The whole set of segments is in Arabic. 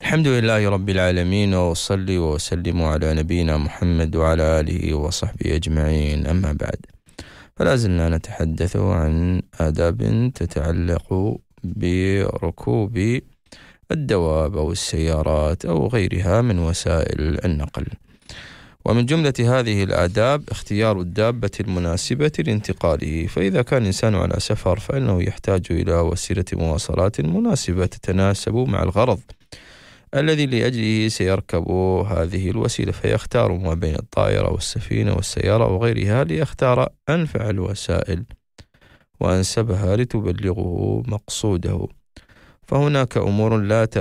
الحمد لله رب العالمين، وأصلي وأسلم على نبينا محمد وعلى آله وصحبه أجمعين. أما بعد، فلا زلنا نتحدث عن آداب تتعلق بركوب الدواب أو السيارات أو غيرها من وسائل النقل. ومن جملة هذه الآداب اختيار الدابة المناسبة لانتقاله، فإذا كان الإنسان على سفر فإنه يحتاج إلى وسيلة مواصلات مناسبة تتناسب مع الغرض الذي لأجله سيركب هذه الوسيلة، فيختار ما بين الطائرة والسفينة والسيارة وغيرها ليختار أنفع الوسائل وأنسبها لتبلغه مقصوده. فهناك أمور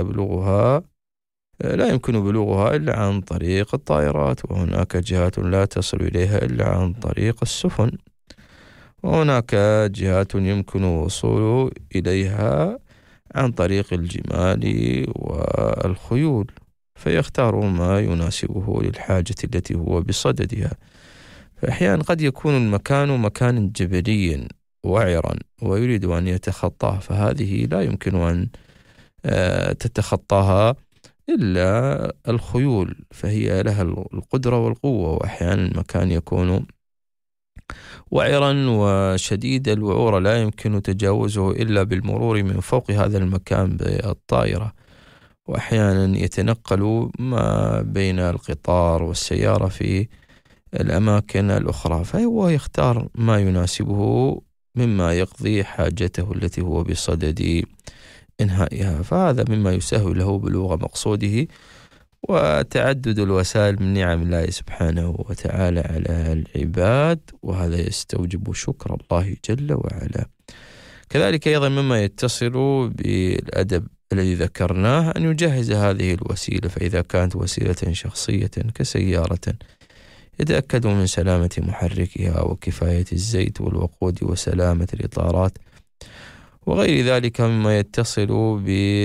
لا يمكن بلوغها إلا عن طريق الطائرات، وهناك جهات لا تصل إليها إلا عن طريق السفن، وهناك جهات يمكن الوصول إليها عن طريق الجمال والخيول، فيختار ما يناسبه للحاجة التي هو بصددها. فأحيانا قد يكون المكان مكانا جبليا وعرا ويريد أن يتخطاه، فهذه لا يمكن أن تتخطاها إلا الخيول، فهي لها القدرة والقوة. وأحيانا المكان يكون وعرا وشديد الوعورة لا يمكن تجاوزه إلا بالمرور من فوق هذا المكان بالطائرة، وأحيانا يتنقل ما بين القطار والسيارة في الأماكن الأخرى، فهو يختار ما يناسبه مما يقضي حاجته التي هو بصدد إنهائها، فهذا مما يسهل له بلوغ مقصوده. وتعدد الوسائل من نعم الله سبحانه وتعالى على العباد، وهذا يستوجب شكر الله جل وعلا. كذلك أيضا مما يتصل بالأدب الذي ذكرناه أن يجهز هذه الوسيلة، فإذا كانت وسيلة شخصية كسيارة يتأكد من سلامة محركها وكفاية الزيت والوقود وسلامة الإطارات وغير ذلك مما يتصل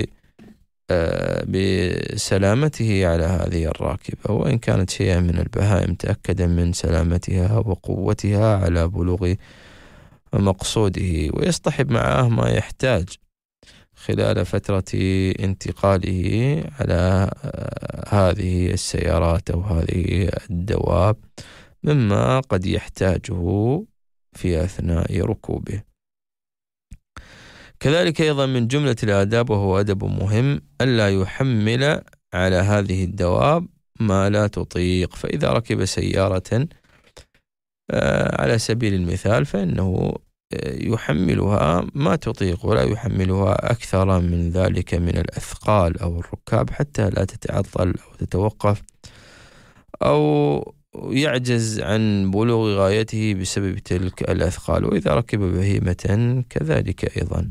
بسلامته على هذه الراكبة. وإن كانت شيئا من البهائم تأكد من سلامتها وقوتها على بلوغ مقصوده، ويصطحب معه ما يحتاج خلال فترة انتقاله على هذه السيارات أو هذه الدواب مما قد يحتاجه في أثناء ركوبه. كذلك أيضا من جملة الآداب، وهو أدب مهم، ألا يحمل على هذه الدواب ما لا تطيق. فإذا ركب سيارة على سبيل المثال فإنه يحملها ما تطيق ولا يحملها أكثر من ذلك من الأثقال أو الركاب حتى لا تتعطل أو تتوقف أو يعجز عن بلوغ غايته بسبب تلك الأثقال. وإذا ركب بهيمة كذلك أيضا.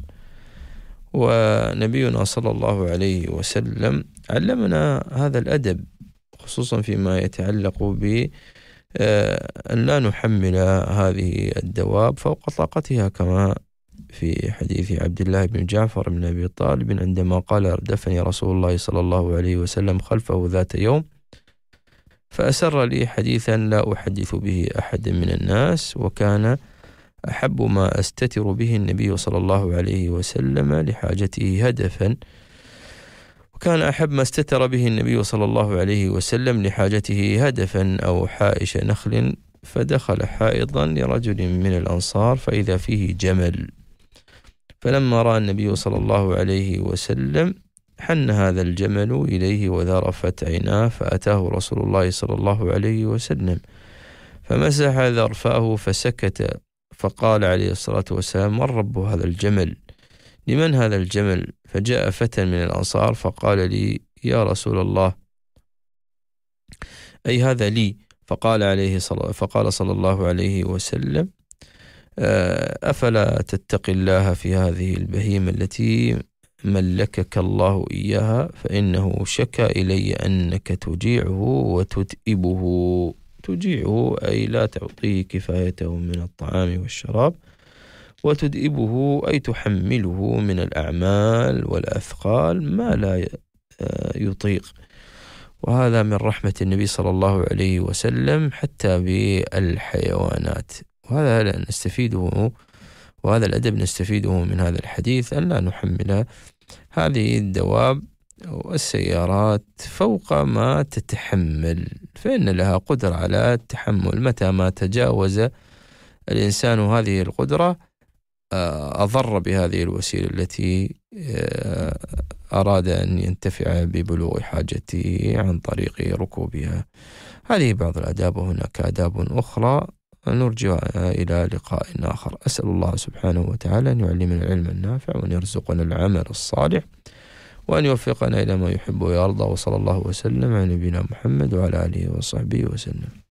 ونبينا صلى الله عليه وسلم علمنا هذا الأدب، خصوصا فيما يتعلق ب أن لا نحمل هذه الدواب فوق طاقتها، كما في حديث عبد الله بن جعفر بن أبي طالب عندما قال: أردفني رسول الله صلى الله عليه وسلم خلفه ذات يوم فأسر لي حديثا لا أحدث به أحد من الناس، وكان أحب ما أستتر به النبي صلى الله عليه وسلم لحاجته هدفا، وكان أحب ما استتر به النبي صلى الله عليه وسلم لحاجته هدفا أو حائش نخل، فدخل حائضا لرجل من الأنصار فإذا فيه جمل، فلما رأى النبي صلى الله عليه وسلم حن هذا الجمل إليه وذرفت عيناه، فأتاه رسول الله صلى الله عليه وسلم فمسح ذرفاه فسكت، فقال عليه الصلاة والسلام: من رب هذا الجمل؟ لمن هذا الجمل؟ فجاء فتى من الأنصار فقال لي: يا رسول الله، أي هذا لي؟ فقال صلى الله عليه وسلم: أفلا تتقي الله في هذه البهيمة التي ملكك الله إياها، فإنه شكى إلي أنك تجيعه وتتئبه. تجيعه أي لا تعطيه كفايته من الطعام والشراب، وتدئبه أي تحمله من الأعمال والأثقال ما لا يطيق. وهذا من رحمة النبي صلى الله عليه وسلم حتى بالحيوانات، وهذا نستفيده، وهذا الأدب نستفيده من هذا الحديث، أن لا نحمل هذه الدواب والسيارات فوق ما تتحمل، فإن لها قدرة على التحمل. متى ما تجاوز الإنسان هذه القدرة أضر بهذه الوسيلة التي أراد أن ينتفع ببلوغ حاجته عن طريق ركوبها. هذه بعض الآداب، وهناك آداب أخرى نرجع إلى لقاء آخر. أسأل الله سبحانه وتعالى أن يعلمنا العلم النافع، وأن يرزقنا العمل الصالح، وأن يوفقنا إلى ما يحب ويرضى. وصلى الله وسلم على نبينا محمد وعلى آله وصحبه وسلم.